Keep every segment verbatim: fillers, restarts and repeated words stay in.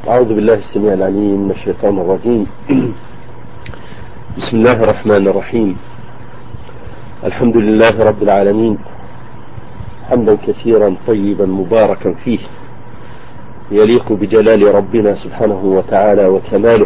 أعوذ بالله السميع العليم من الشيطان الرجيم. بسم الله الرحمن الرحيم. الحمد لله رب العالمين، حمدا كثيرا طيبا مباركا فيه يليق بجلال ربنا سبحانه وتعالى وكماله.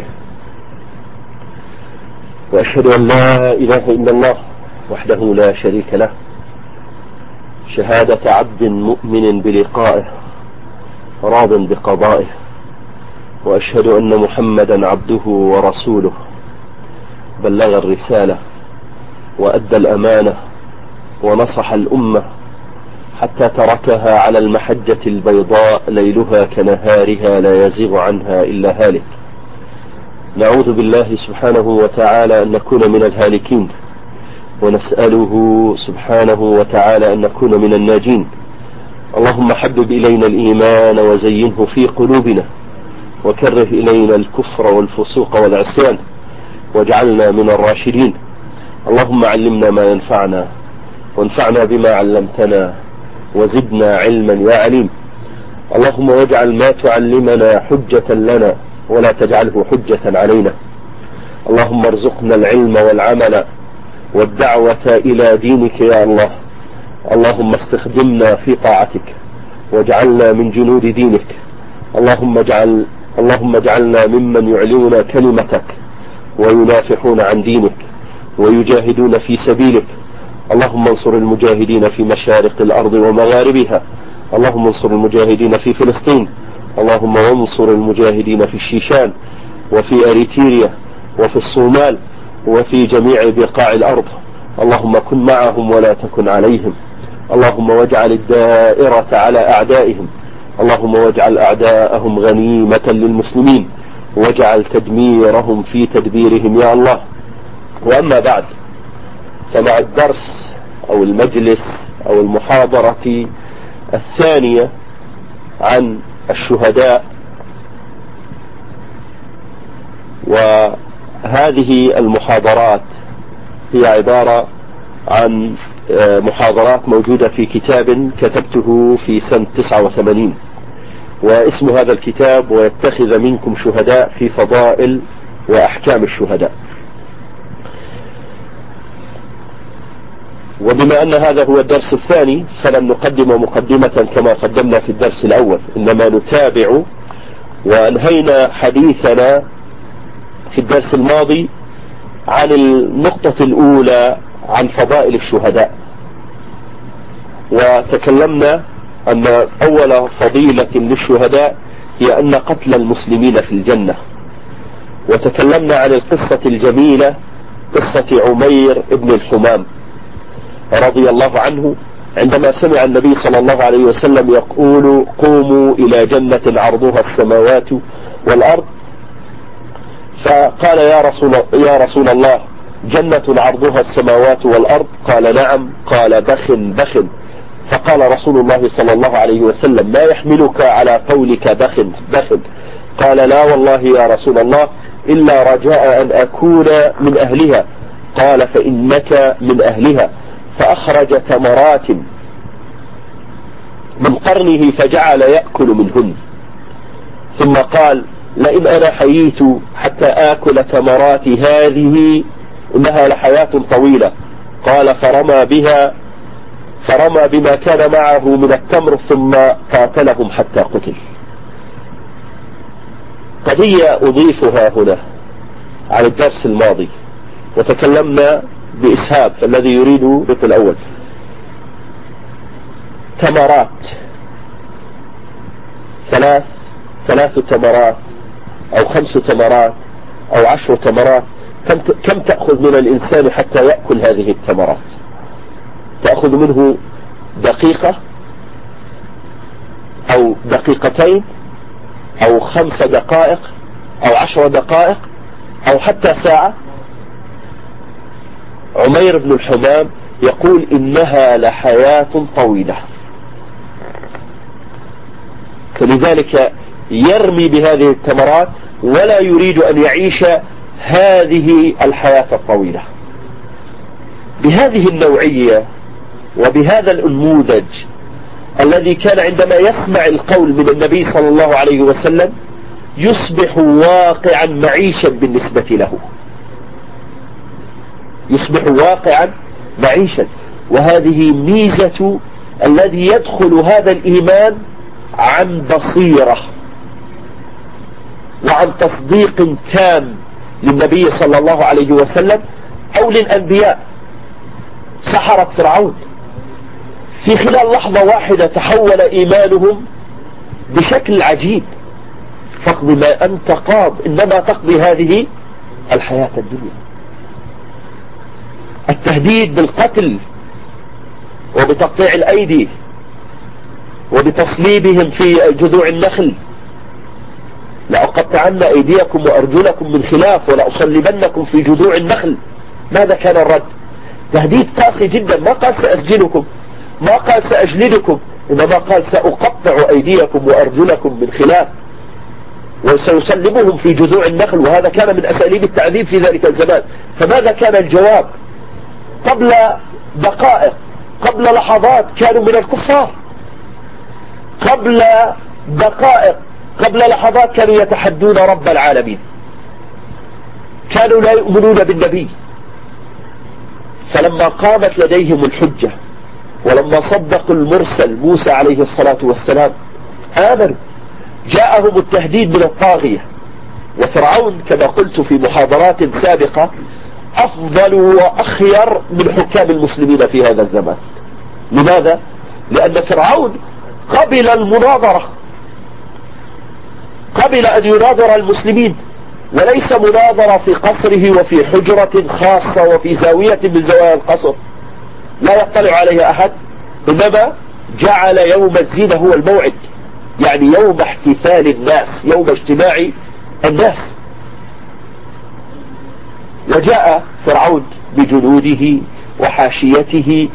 وأشهد أن لا إله إلا الله وحده لا شريك له، شهادة عبد مؤمن بلقائه راض بقضائه. وأشهد أن محمدا عبده ورسوله، بلغ الرسالة وأدى الأمانة ونصح الأمة حتى تركها على المحجة البيضاء ليلها كنهارها لا يزيغ عنها إلا هالك. نعوذ بالله سبحانه وتعالى أن نكون من الهالكين، ونسأله سبحانه وتعالى أن نكون من الناجين. اللهم حبب إلينا الإيمان وزينه في قلوبنا، وكره إلينا الكفر والفسوق والعصيان، واجعلنا من الراشدين. اللهم علمنا ما ينفعنا، وانفعنا بما علمتنا، وزدنا علما يا عليم. اللهم واجعل ما تعلمنا حجة لنا ولا تجعله حجة علينا. اللهم ارزقنا العلم والعمل والدعوة إلى دينك يا الله. اللهم استخدمنا في طاعتك واجعلنا من جنود دينك. اللهم اجعل اللهم اجعلنا ممن يعلون كلمتك وينافحون عن دينك ويجاهدون في سبيلك. اللهم انصر المجاهدين في مشارق الأرض ومغاربها. اللهم انصر المجاهدين في فلسطين. اللهم انصر المجاهدين في الشيشان وفي أريتريا وفي الصومال وفي جميع بقاع الأرض. اللهم كن معهم ولا تكن عليهم. اللهم واجعل الدائرة على أعدائهم. اللهم واجعل أعداءهم غنيمة للمسلمين، واجعل تدميرهم في تدبيرهم يا الله. وأما بعد، فمع الدرس أو المجلس أو المحاضرة الثانية عن الشهداء، وهذه المحاضرات هي عبارة عن محاضرات موجودة في كتاب كتبته في سنة تسعة وثمانين، واسم هذا الكتاب ويتخذ منكم شهداء في فضائل وأحكام الشهداء. وبما أن هذا هو الدرس الثاني فلن نقدم مقدمة كما قدمنا في الدرس الأول، إنما نتابع. وأنهينا حديثنا في الدرس الماضي عن النقطة الأولى عن فضائل الشهداء، وتكلمنا أن أول فضيلة للشهداء هي أن قتل المسلمين في الجنة. وتكلمنا عن القصة الجميلة، قصة عمير ابن الحمام رضي الله عنه، عندما سمع النبي صلى الله عليه وسلم يقول: قوموا إلى جنة عرضها السماوات والأرض. فقال: يا رسول, يا رسول الله، جنة عرضها السماوات والأرض؟ قال: نعم. قال: بخ بخ. فقال رسول الله صلى الله عليه وسلم: ما يحملك على قولك بخ بخ؟ قال: لا والله يا رسول الله، إلا رجاء أن أكون من أهلها. قال: فإنك من أهلها. فأخرج تمرات من قرنه فجعل يأكل منهن، ثم قال: لئن أنا حييت حتى آكل تمرات هذه إنها لحياة طويلة. قال: فرمى بها فرمى بما كان معه من التمر ثم قاتلهم حتى قتل. قضية أضيفها هنا على الدرس الماضي، وتكلمنا بإسهاب، فالذي يريد بيت الأول. تمرات، ثلاث ثلاث تمرات أو خمس تمرات أو عشر تمرات، كم كم تأخذ من الإنسان حتى يأكل هذه التمرات؟ تأخذ منه دقيقة أو دقيقتين أو خمس دقائق أو عشر دقائق أو حتى ساعة. عمير بن الحمام يقول: إنها لحياة طويلة. فلذلك يرمي بهذه التمرات ولا يريد أن يعيش هذه الحياة الطويلة. بهذه النوعية وبهذا النموذج الذي كان عندما يسمع القول من النبي صلى الله عليه وسلم يصبح واقعا معيشا بالنسبة له، يصبح واقعا معيشا. وهذه ميزة الذي يدخل هذا الإيمان عن بصيرة وعن تصديق تام للنبي صلى الله عليه وسلم أو للأنبياء. سحرة فرعون في خلال لحظة واحدة تحول إيمانهم بشكل عجيب. فاقض ما أنت قاض، إنما تقضي هذه الحياة الدنيا. التهديد بالقتل وبتقطيع الأيدي وبتصليبهم في جذوع النخل، لأقطعن أيديكم وأرجلكم من خلاف ولأصلبنكم في جذوع النخل. ماذا كان الرد؟ تهديد قاسي جدا. ما قال سأسجنكم، ما قال سأجلدكم، إنما قال سأقطع أيديكم وأرجلكم من خلاف وسيسلبهم في جذوع النخل. وهذا كان من أساليب التعذيب في ذلك الزمان. فماذا كان الجواب؟ قبل دقائق، قبل لحظات كانوا من الكفار، قبل دقائق، قبل لحظات كانوا يتحدون رب العالمين، كانوا لا يؤمنون بالنبي. فلما قامت لديهم الحجة ولما صدقوا المرسل موسى عليه الصلاة والسلام آمنوا. جاءهم التهديد من الطاغية. وفرعون كما قلت في محاضرات سابقة أفضل وأخير من حكام المسلمين في هذا الزمان. لماذا؟ لأن فرعون قبل المناظرة، قبل أن يناظر المسلمين، وليس مناظرة في قصره وفي حجرة خاصة وفي زاوية من زوايا القصر لا يطلع عليها أحد، إنما جعل يوم الزينة هو الموعد، يعني يوم احتفال الناس، يوم اجتماع الناس. وجاء فرعون بجنوده وحاشيته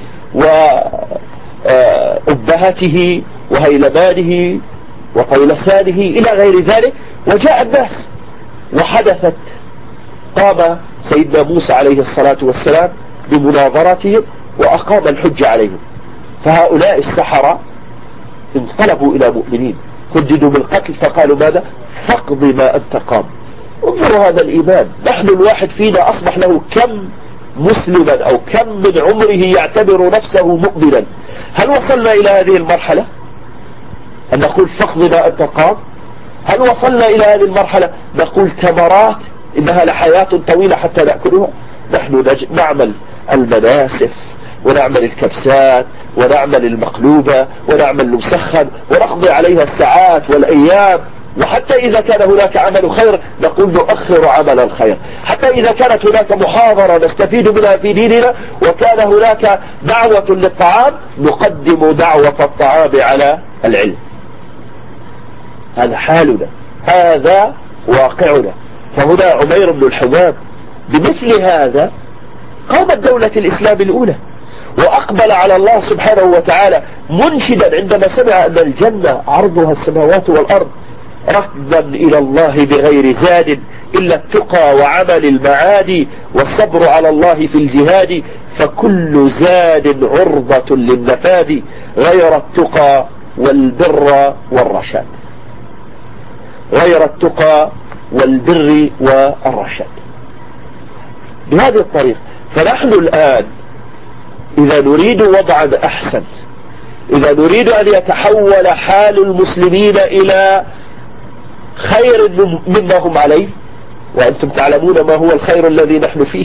وأبهته وهيلمانه وطيلسانه إلى غير ذلك، وجاء الناس وحدثت. قام سيدنا موسى عليه الصلاة والسلام بمناظرتهم وأقام الحج عليهم. فهؤلاء السحرة انقلبوا إلى مؤمنين، هددوا بالقتل فقالوا ماذا؟ فاقض ما أنت قاض. انظروا هذا الإيمان. نحن الواحد فينا أصبح له كم مسلما أو كم من عمره يعتبر نفسه مؤمنا. هل وصلنا إلى هذه المرحلة أن نقول فاقض ما أنت قاض؟ هل وصلنا إلى هذه المرحلة نقول ثمرات إنها لحياة طويلة حتى نأكلها؟ نحن نعمل المناسف ونعمل الكبسات ونعمل المقلوبة ونعمل المسخن ونقضي عليها الساعات والأيام. وحتى إذا كان هناك عمل خير نقول نؤخر عمل الخير. حتى إذا كانت هناك محاضرة نستفيد منها في ديننا وكان هناك دعوة للطعام نقدم دعوة الطعام على العلم. هذا حالنا، هذا واقعنا. فهنا عمير بن الحمام بمثل هذا قامت دولة الإسلام الأولى وأقبل على الله سبحانه وتعالى منشدا عندما سمع أن الجنة عرضها السماوات والأرض، ركضا إلى الله بغير زاد إلا التقى وعمل المعادي والصبر على الله في الجهاد، فكل زاد عرضة للنفاد غير التقى والبر والرشاد. غير التقى والبر والرشاد. بهذه الطريقة فنحن الآن إذا نريد وضعا أحسن، إذا نريد أن يتحول حال المسلمين إلى خير مما هم عليه، وأنتم تعلمون ما هو الخير الذي نحن فيه،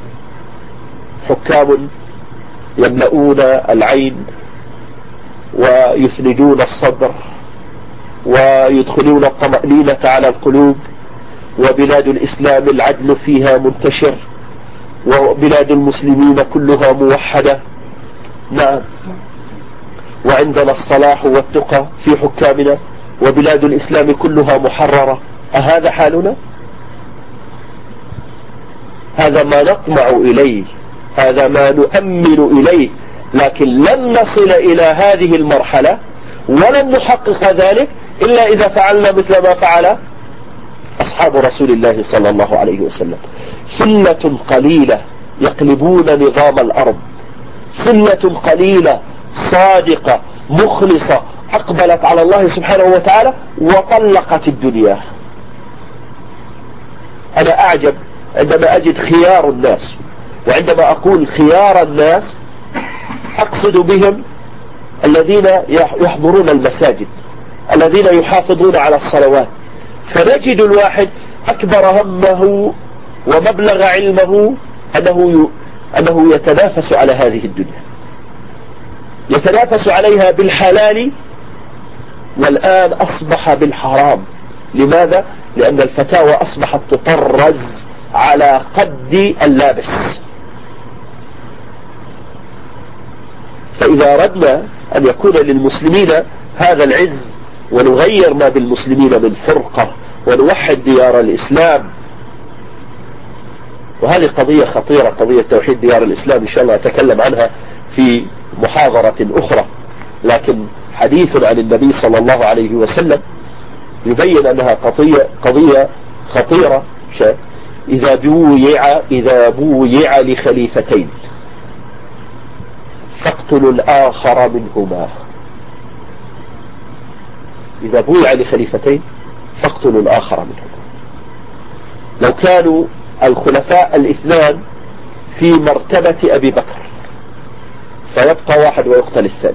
حكام يملؤون العين ويسندون الصدر ويدخلون الطمأنينة على القلوب، وبلاد الإسلام العدل فيها منتشر، وبلاد المسلمين كلها موحدة. نعم، وعندنا الصلاح والتقى في حكامنا، وبلاد الإسلام كلها محررة. أهذا حالنا؟ هذا ما نطمع إليه، هذا ما نؤمل إليه، لكن لن نصل إلى هذه المرحلة ولن نحقق ذلك إلا إذا فعلنا مثل ما فعل أصحاب رسول الله صلى الله عليه وسلم. سلة قليلة يقلبون نظام الأرض، سلة قليلة صادقة مخلصة أقبلت على الله سبحانه وتعالى وطلقت الدنيا. أنا أعجب عندما أجد خيار الناس، وعندما أقول خيار الناس أقصد بهم الذين يحضرون المساجد، الذين يحافظون على الصلوات. فنجد الواحد أكبر همه ومبلغ علمه أنه أنه يتنافس على هذه الدنيا، يتنافس عليها بالحلال، والآن أصبح بالحرام. لماذا؟ لأن الفتاوى أصبحت تطرز على قد اللابس. فإذا أردنا أن يكون للمسلمين هذا العز ونغير ما بالمسلمين من فرقة ونوحد ديار الإسلام، وهذه قضية خطيرة، قضية توحيد ديار الإسلام إن شاء الله أتكلم عنها في محاضرة أخرى، لكن حديث عن النبي صلى الله عليه وسلم يبين أنها قضية قضية خطيرة. إذا بويع إذا بويع لخليفتين فاقتلوا الآخر منهما. إذا بويع لخليفتين فاقتلوا الآخر منهما. لو كانوا الخلفاء الاثنان في مرتبة أبي بكر فيبقى واحد ويقتل الثاني،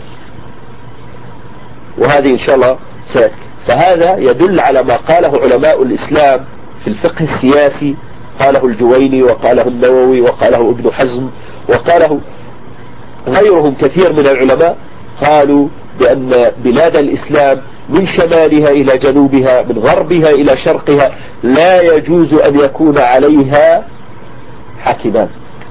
وهذه إن شاء الله سيأتي. فهذا يدل على ما قاله علماء الإسلام في الفقه السياسي، قاله الجويني وقاله النووي وقاله ابن حزم وقاله غيرهم كثير من العلماء. قالوا بأن بلاد الإسلام من شمالها إلى جنوبها، من غربها إلى شرقها، لا يجوز أن يكون عليها حاكمان،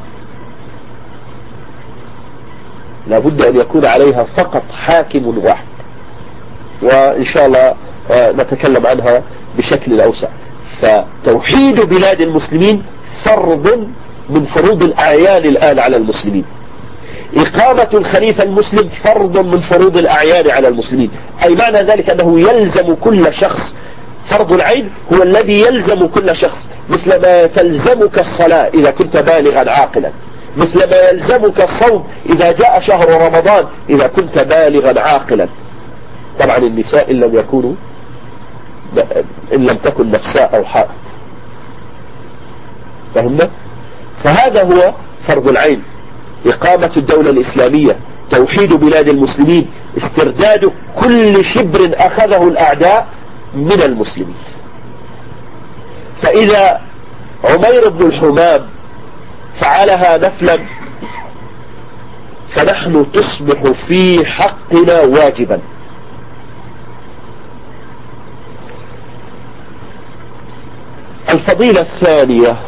لا بد أن يكون عليها فقط حاكم واحد، وإن شاء الله نتكلم عنها بشكل أوسع. فتوحيد بلاد المسلمين فرض من فروض الأعيان الآن على المسلمين. إقامة الخليفة المسلم فرض من فروض الأعيان على المسلمين، أي معنى ذلك أنه يلزم كل شخص. فرض العين هو الذي يلزم كل شخص، مثل ما تلزمك الصلاة إذا كنت بالغا عاقلا، مثل ما يلزمك الصوم إذا جاء شهر رمضان إذا كنت بالغا عاقلا. طبعا النساء إن لم يكونوا إن لم تكن نفساء أو حائض. فهمنا؟ فهذا هو فرض العين، إقامة الدولة الإسلامية، توحيد بلاد المسلمين، استرداد كل شبر أخذه الأعداء من المسلمين. فإذا عمير بن الحمام فعلها نفلا فنحن تصبح في حقنا واجبا. الفضيلة الثانية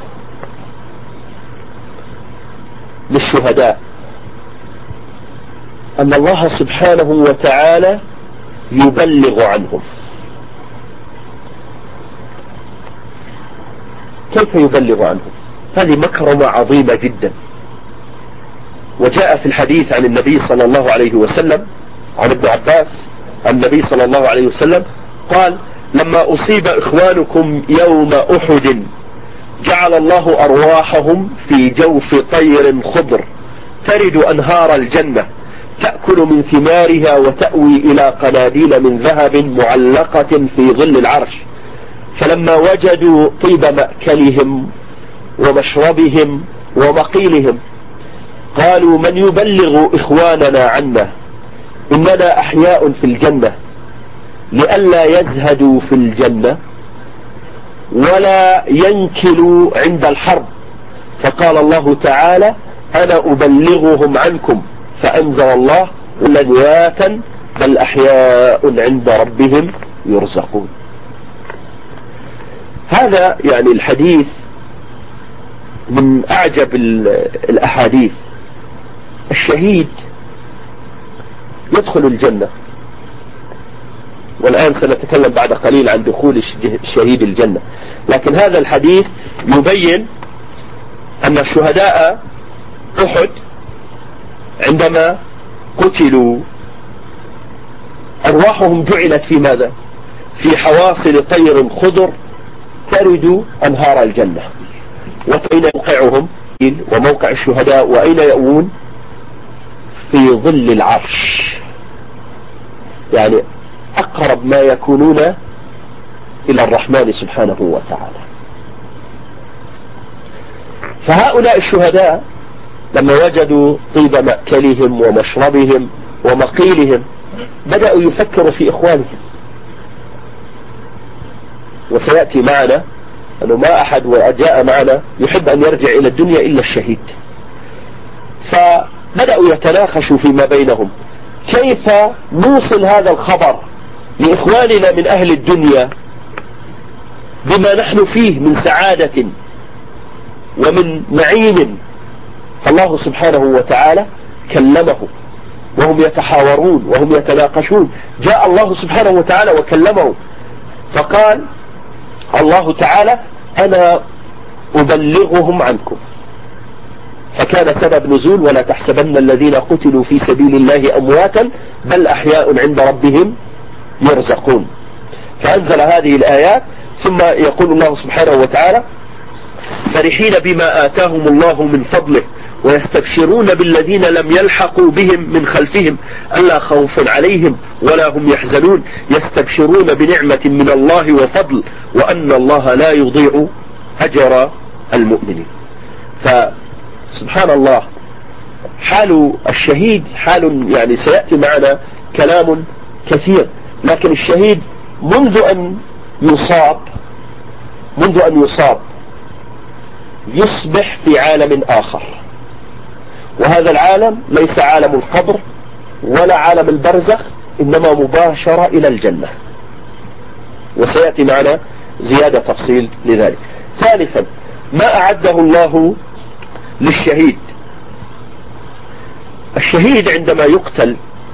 للشهداء أن الله سبحانه وتعالى يبلغ عنهم. كيف يبلغ عنهم؟ هذه مكرمة عظيمة جدا. وجاء في الحديث عن النبي صلى الله عليه وسلم عن ابن عباس النبي صلى الله عليه وسلم قال: لما أصيب إخوانكم يوم أحد جعل الله أرواحهم في جوف طير خضر ترد أنهار الجنة تأكل من ثمارها وتأوي إلى قناديل من ذهب معلقة في ظل العرش. فلما وجدوا طيب مأكلهم ومشربهم ومقيلهم قالوا: من يبلغ إخواننا عنا؟ إننا أحياء في الجنة لئلا يزهدوا في الجنة ولا ينكلوا عند الحرب. فقال الله تعالى: أنا أبلغهم عنكم. فأنزل الله: ولنياتا بل أحياء عند ربهم يرزقون. هذا يعني الحديث من أعجب الأحاديث. الشهيد يدخل الجنة، والآن سنتكلم بعد قليل عن دخول الشهيد الجنة، لكن هذا الحديث يبين أن الشهداء أحد عندما قتلوا أرواحهم جعلت في ماذا؟ في حواصل طير خضر ترد أنهار الجنة. وأين موقعهم وموقع الشهداء وأين يأوون؟ في ظل العرش، يعني أقرب ما يكونون إلى الرحمن سبحانه وتعالى. فهؤلاء الشهداء لما وجدوا طيب مأكلهم ومشربهم ومقيلهم بدأوا يفكروا في إخوانهم. وسيأتي معنا أنه ما أحد وجاء معنا يحب أن يرجع إلى الدنيا إلا الشهيد. فبدأوا يتناقشوا فيما بينهم كيف نوصل هذا الخبر لإخواننا من أهل الدنيا بما نحن فيه من سعادة ومن نعيم. فالله سبحانه وتعالى كلمه وهم يتحاورون وهم يتناقشون. جاء الله سبحانه وتعالى وكلمه فقال الله تعالى أنا أبلغهم عنكم. فكان سبب نزول ولا تحسبن الذين قتلوا في سبيل الله أمواتا بل أحياء عند ربهم يرزقون. فأنزل هذه الآيات. ثم يقول الله سبحانه وتعالى فرحين بما آتاهم الله من فضله ويستبشرون بالذين لم يلحقوا بهم من خلفهم ألا خوف عليهم ولا هم يحزنون يستبشرون بنعمة من الله وفضل وأن الله لا يضيع أجر المؤمنين. فسبحان الله حال الشهيد حال يعني سيأتي معنا كلام كثير. لكن الشهيد منذ أن يصاب منذ أن يصاب يصبح في عالم آخر. وهذا العالم ليس عالم القبر ولا عالم البرزخ إنما مباشرة إلى الجنة. وسيأتي معنا زيادة تفصيل لذلك. ثالثا ما أعده الله للشهيد. الشهيد عندما يقتل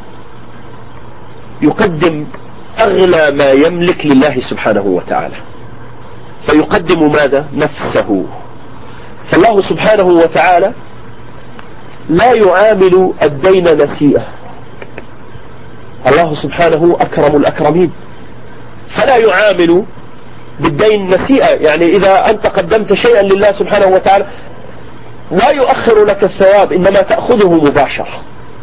يقدم أغلى ما يملك لله سبحانه وتعالى. فيقدم ماذا؟ نفسه. فالله سبحانه وتعالى لا يعامل الدين نسيئة. الله سبحانه أكرم الأكرمين فلا يعامل بالدين نسيئة. يعني إذا أنت قدمت شيئا لله سبحانه وتعالى لا يؤخر لك الثواب إنما تأخذه مباشرة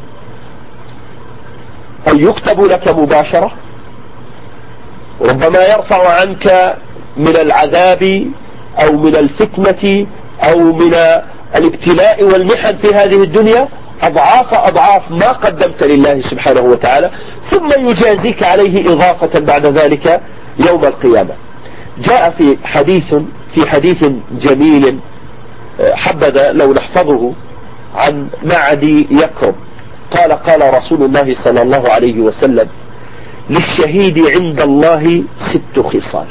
أو يكتب لك مباشرة. ربما يرفع عنك من العذاب أو من الفتنة أو من الابتلاء والمحن في هذه الدنيا أضعاف أضعاف ما قدمت لله سبحانه وتعالى ثم يجازيك عليه إضافة بعد ذلك يوم القيامة. جاء في حديث في حديث جميل حبذا لو نحفظه عن معد يكرم قال قال رسول الله صلى الله عليه وسلم للشهيد عند الله ست خصال.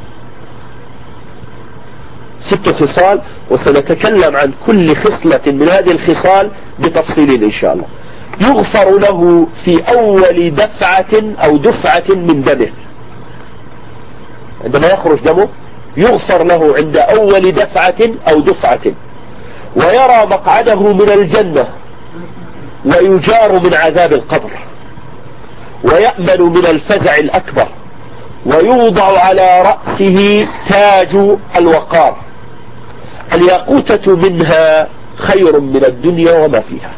ست خصال وسنتكلم عن كل خصلة من هذه الخصال بتفصيل إن شاء الله. يغفر له في أول دفعة أو دفعة من دمه. عندما يخرج دمه يغفر له عند أول دفعة أو دفعة ويرى مقعده من الجنة ويجار من عذاب القبر ويأمن من الفزع الأكبر ويوضع على رأسه تاج الوقار الياقوتة منها خير من الدنيا وما فيها.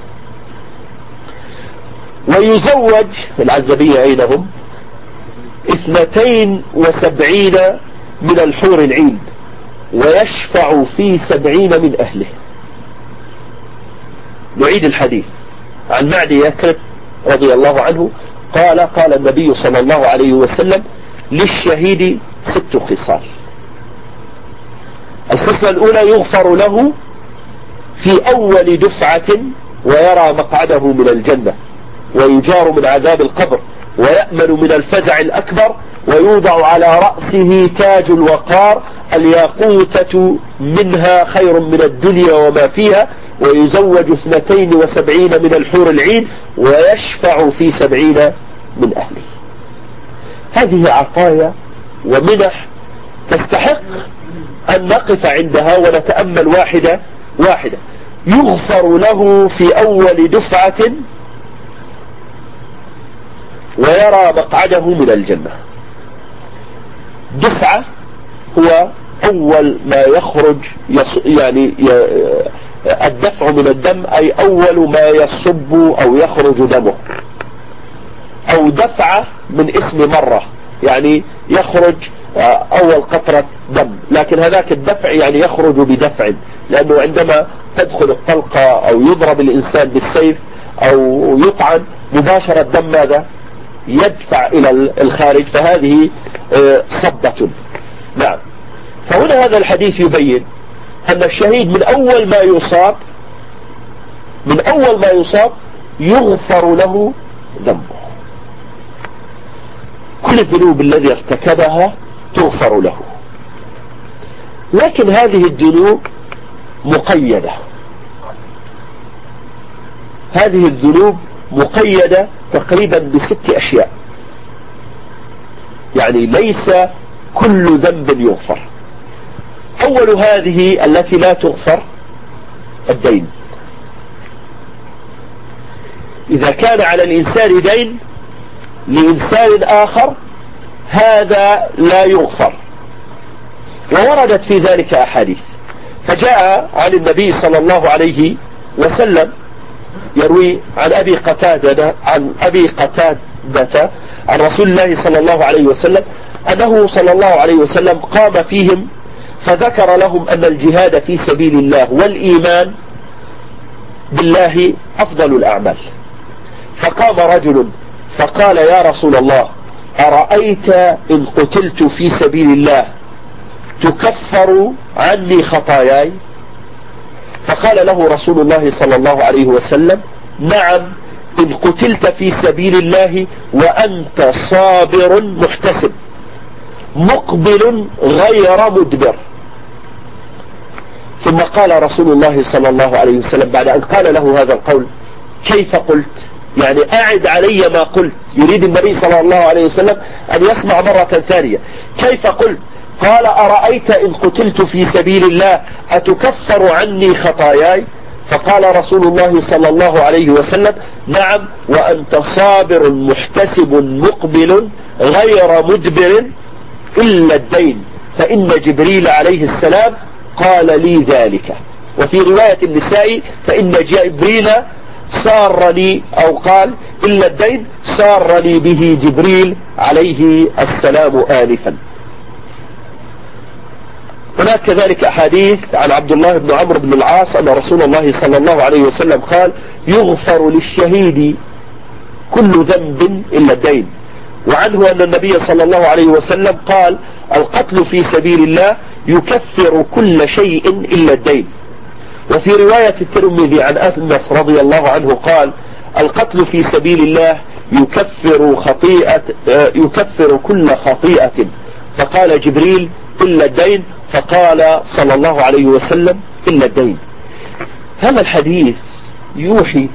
ويزوج العزبية أينهم اثنتين وسبعين من الحور العين ويشفع في سبعين من أهله. نعيد الحديث عن معد يكرم رضي الله عنه قال قال النبي صلى الله عليه وسلم للشهيد ست خصال. الخصلة الأولى يغفر له في أول دفعة ويرى مقعده من الجنة ويجار من عذاب القبر ويأمن من الفزع الأكبر ويوضع على رأسه تاج الوقار الياقوتة منها خير من الدنيا وما فيها ويزوج اثنتين وسبعين من الحور العين ويشفع في سبعين من أهله. هذه عطايا ومنح تستحق أن نقف عندها ونتأمل واحدة واحدة. يغفر له في أول دفعة ويرى مقعده من الجنة. دفعة هو أول ما يخرج يعني الدفع من الدم أي أول ما يصب أو يخرج دمه. أو دفعة من اسم مرة يعني يخرج أول قطرة دم، لكن هذاك الدفع يعني يخرج بدفع، لأنه عندما تدخل الطلقة أو يضرب الإنسان بالسيف أو يطعن مباشرة الدم ماذا يدفع إلى الخارج، فهذه صبة. نعم. فهنا هذا الحديث يبين أن الشهيد من أول ما يصاب من أول ما يصاب يغفر له ذنبه، كل الذنوب الذي ارتكبها تغفر له، لكن هذه الذنوب مقيدة هذه الذنوب مقيدة تقريبا بست أشياء، يعني ليس كل ذنب يغفر. أول هذه التي لا تغفر الدين. إذا كان على الإنسان دين لإنسان آخر هذا لا يغفر، ووردت في ذلك أحاديث. فجاء عن النبي صلى الله عليه وسلم يروي عن أبي قتادة عن أبي قتادة عن رسول الله صلى الله عليه وسلم أنه صلى الله عليه وسلم قام فيهم فذكر لهم أن الجهاد في سبيل الله والإيمان بالله أفضل الأعمال. فقام رجل فقال: يا رسول الله، أرأيت إن قتلت في سبيل الله تكفر عني خطاياي؟ فقال له رسول الله صلى الله عليه وسلم: نعم، إن قتلت في سبيل الله وأنت صابر محتسب مقبل غير مدبر. ثم قال رسول الله صلى الله عليه وسلم بعد أن قال له هذا القول: كيف قلت؟ يعني أعد علي ما قلت. يريد النبي صلى الله عليه وسلم أن يسمع مرة ثانية. كيف قلت؟ قال: أرأيت إن قتلت في سبيل الله أتكفر عني خطاياي؟ فقال رسول الله صلى الله عليه وسلم: نعم، وأنت صابر محتسب مقبل غير مدبر إلا الدين، فإن جبريل عليه السلام قال لي ذلك. وفي رواية النساء: فإن جبريل سارني، أو قال إلا الدين سارني به جبريل عليه السلام آنفا. هناك كذلك أحاديث عن عبد الله بن عمرو بن العاص أن رسول الله صلى الله عليه وسلم قال: يغفر للشهيد كل ذنب إلا الدين. وعنه أن النبي صلى الله عليه وسلم قال: القتل في سبيل الله يكفر كل شيء إلا الدين. وفي رواية الترمذي عن أنس رضي الله عنه قال: القتل في سبيل الله يكفر خطيئة يكفر كل خطيئة. فقال جبريل: إلا الدين. فقال صلى الله عليه وسلم: إلا الدين. هذا الحديث يوحي.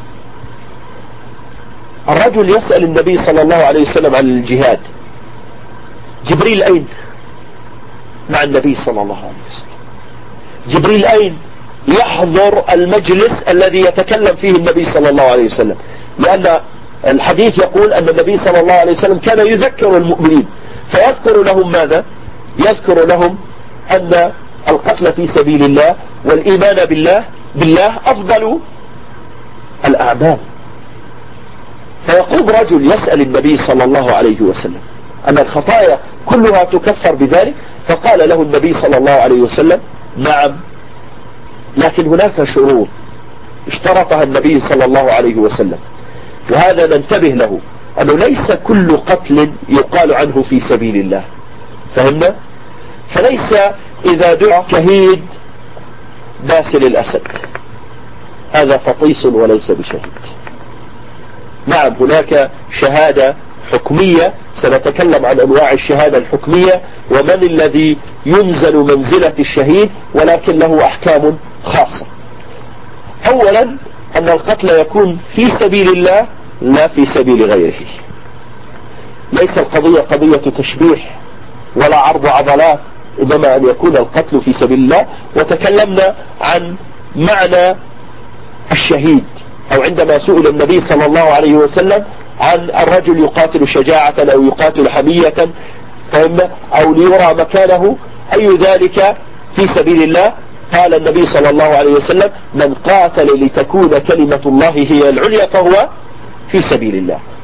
الرجل يسأل النبي صلى الله عليه وسلم عن الجهاد. جبريل أين؟ مع النبي صلى الله عليه وسلم. جبريل أين؟ يحضر المجلس الذي يتكلم فيه النبي صلى الله عليه وسلم، لأن الحديث يقول أن النبي صلى الله عليه وسلم كان يذكر المؤمنين، فيذكر لهم ماذا؟ يذكر لهم أن القتل في سبيل الله والإيمان بالله بالله أفضل الأعمال. فيقوم رجل يسأل النبي صلى الله عليه وسلم أن الخطايا كلها تكفر بذلك، فقال له النبي صلى الله عليه وسلم: نعم، لكن هناك شروط اشترطها النبي صلى الله عليه وسلم، وهذا ننتبه له، أنه ليس كل قتل يقال عنه في سبيل الله. فهمنا؟ فليس إذا دعا شهيد باسل الأسد هذا فطيس وليس بشهيد. نعم، هناك شهادة حكمية، سنتكلم عن أنواع الشهادة الحكمية ومن الذي ينزل منزلة الشهيد، ولكن له أحكام خاصة. أولا أن القتل يكون في سبيل الله لا في سبيل غيره. ليس القضية قضية تشبيح ولا عرض عضلات، إنما أن يكون القتل في سبيل الله. وتكلمنا عن معنى الشهيد، أو عندما سئل النبي صلى الله عليه وسلم عن الرجل يقاتل شجاعة أو يقاتل حمية فهمنا أو ليرى مكانه، أي ذلك في سبيل الله؟ قال النبي صلى الله عليه وسلم: من قاتل لتكون كلمة الله هي العليا فهو في سبيل الله.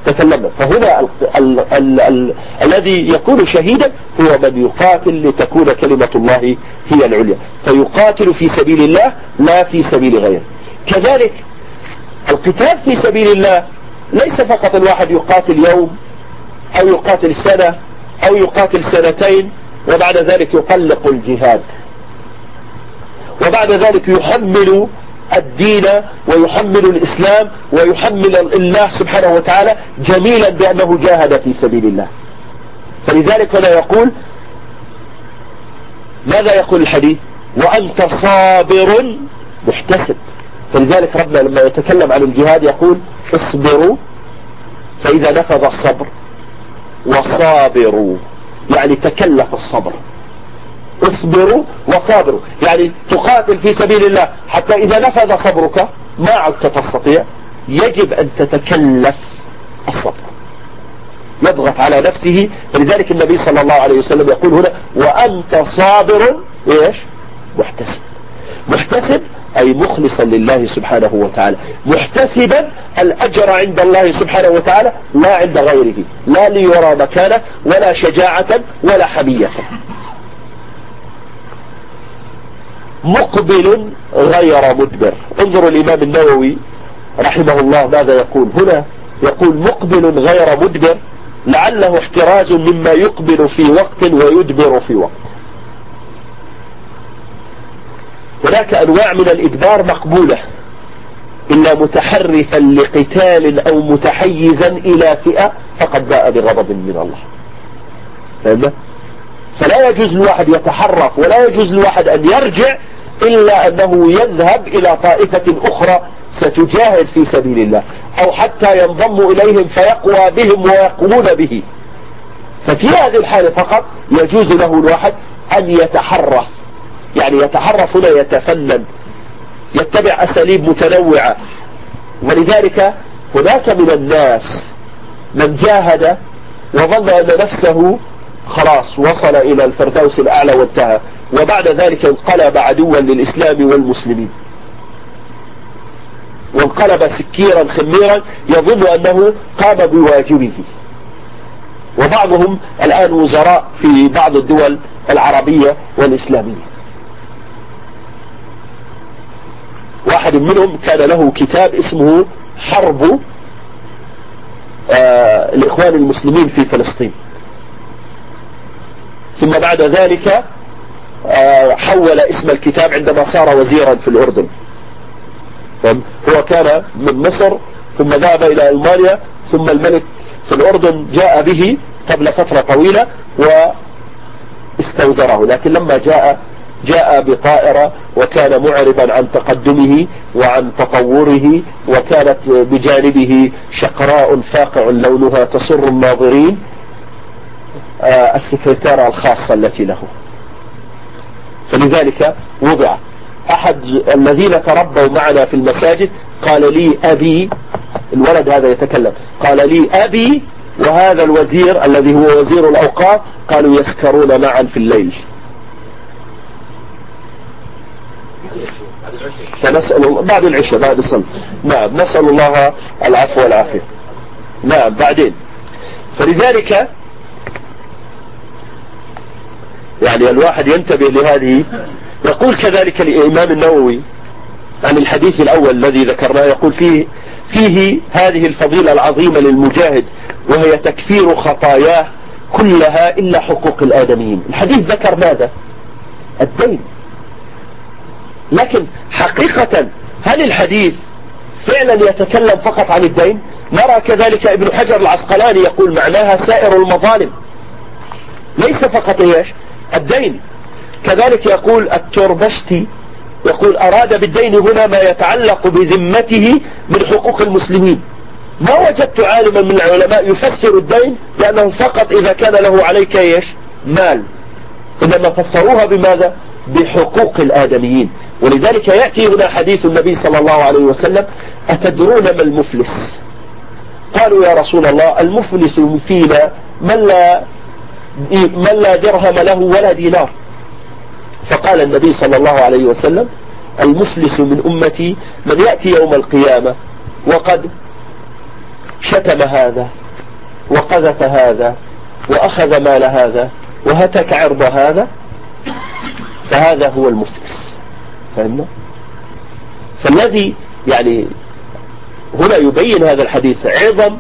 تكلمنا. فهنا ال ال ال ال الذي يكون شهيدا هو من يقاتل لتكون كلمة الله هي العليا، فيقاتل في سبيل الله لا في سبيل غيره. كذلك القتال في سبيل الله ليس فقط الواحد يقاتل يوم أو يقاتل سنة أو يقاتل سنتين وبعد ذلك يطلق الجهاد، وبعد ذلك يحمل الدين ويحمل الإسلام ويحمل الله سبحانه وتعالى جميلا بأنه جاهد في سبيل الله. فلذلك هنا يقول ماذا يقول الحديث؟ وأنت صابر محتسب. فلذلك ربنا لما يتكلم عن الجهاد يقول اصبروا فإذا نفذ الصبر وصابروا، يعني تكلف الصبر. اصبروا وصابروا يعني تقاتل في سبيل الله حتى إذا نفذ صبرك ما عدت تستطيع، يجب أن تتكلف الصبر، يضغط على نفسه. فلذلك النبي صلى الله عليه وسلم يقول هنا وأنت صابر إيش؟ محتسب. محتسب أي مخلصا لله سبحانه وتعالى، محتسبا الأجر عند الله سبحانه وتعالى لا عند غيره، لا ليرى مكانه ولا شجاعة ولا حمية. مقبل غير مدبر. انظروا الإمام النووي رحمه الله ماذا يقول هنا، يقول مقبل غير مدبر لعله احتراز مما يقبل في وقت ويدبر في وقت. هناك أنواع من الإدبار مقبولة إلا متحرفا لقتال أو متحيزا إلى فئة فقد باء بغضب من الله. فهمنا؟ فلا يجوز الواحد يتحرف ولا يجوز الواحد أن يرجع إلا أنه يذهب إلى طائفة أخرى ستجاهد في سبيل الله، أو حتى ينضم إليهم فيقوى بهم ويقوون به. ففي هذه الحالة فقط يجوز له الواحد أن يتحرف، يعني يتحرف هنا يتفنن، يتبع أساليب متنوعة. ولذلك هناك من الناس من جاهد وظن أن نفسه خلاص وصل إلى الفردوس الأعلى وانتهى، وبعد ذلك انقلب عدوا للإسلام والمسلمين، وانقلب سكيرا خميرا يظن أنه قام بواجبه. وبعضهم الآن وزراء في بعض الدول العربية والإسلامية. واحد منهم كان له كتاب اسمه حرب آه الإخوان المسلمين في فلسطين، ثم بعد ذلك آه حول اسم الكتاب عندما صار وزيرا في الأردن. هو كان من مصر ثم ذهب إلى ألمانيا، ثم الملك في الأردن جاء به قبل فترة طويلة واستوزره، لكن لما جاء جاء بطائرة وكان معربا عن تقدمه وعن تطوره، وكانت بجانبه شقراء فاقع لونها تسر الناظرين آه السكرتارة الخاصة التي له. فلذلك وضع أحد الذين تربوا معنا في المساجد قال لي أبي، الولد هذا يتكلم، قال لي أبي وهذا الوزير الذي هو وزير الأوقاف قالوا يسكرون معا في الليل. فنسأل الله بعد العشاء بعد الصلاة، نعم نسأل الله العفو والعافية. نعم بعدين. فلذلك يعني الواحد ينتبه لهذه. يقول كذلك الإمام النووي عن الحديث الأول الذي ذكرناه، يقول فيه فيه هذه الفضيلة العظيمة للمجاهد وهي تكفير خطاياه كلها إلا حقوق الآدميين. الحديث ذكر ماذا؟ الدين. لكن حقيقة هل الحديث فعلا يتكلم فقط عن الدين؟ نرى كذلك ابن حجر العسقلاني يقول معناها سائر المظالم، ليس فقط ايش؟ الدين. كذلك يقول التربشتي يقول أراد بالدين هنا ما يتعلق بذمته من حقوق المسلمين. ما وجدت عالما من العلماء يفسر الدين لأنه فقط إذا كان له عليك ايش؟ مال، إنما فسروها بماذا؟ بحقوق الآدميين. ولذلك يأتي هنا حديث النبي صلى الله عليه وسلم أتدرون ما المفلس؟ قالوا يا رسول الله المفلس فينا من لا من لا درهم له ولا دينار. فقال النبي صلى الله عليه وسلم المفلس من أمتي من يأتي يوم القيامة وقد شتم هذا وقذف هذا وأخذ مال هذا وهتك عرض هذا فهذا هو المفلس. فهمنا؟ فالذي يعني هنا يبين هذا الحديث عظم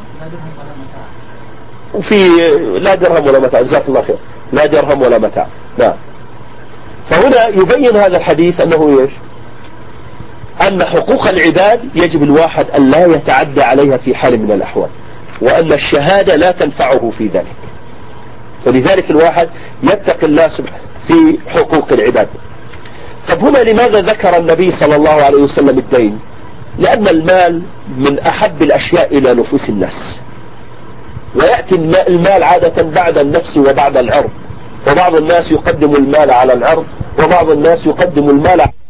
وفي لا درهم ولا متاع. جزاك الله خير. لا درهم ولا متاع. نعم. فهنا يبين هذا الحديث أنه إيش؟ أن حقوق العباد يجب الواحد أن لا يتعدى عليها في حال من الأحوال، وأن الشهادة لا تنفعه في ذلك. فلذلك الواحد يتقي الله سبحانه في حقوق العباد. طب هنا لماذا ذكر النبي صلى الله عليه وسلم الدين؟ لأن المال من أحب الأشياء إلى نفوس الناس، ويأتي المال عادة بعد النفس وبعد العرض، وبعض الناس يقدم المال على العرض، وبعض الناس يقدم المال على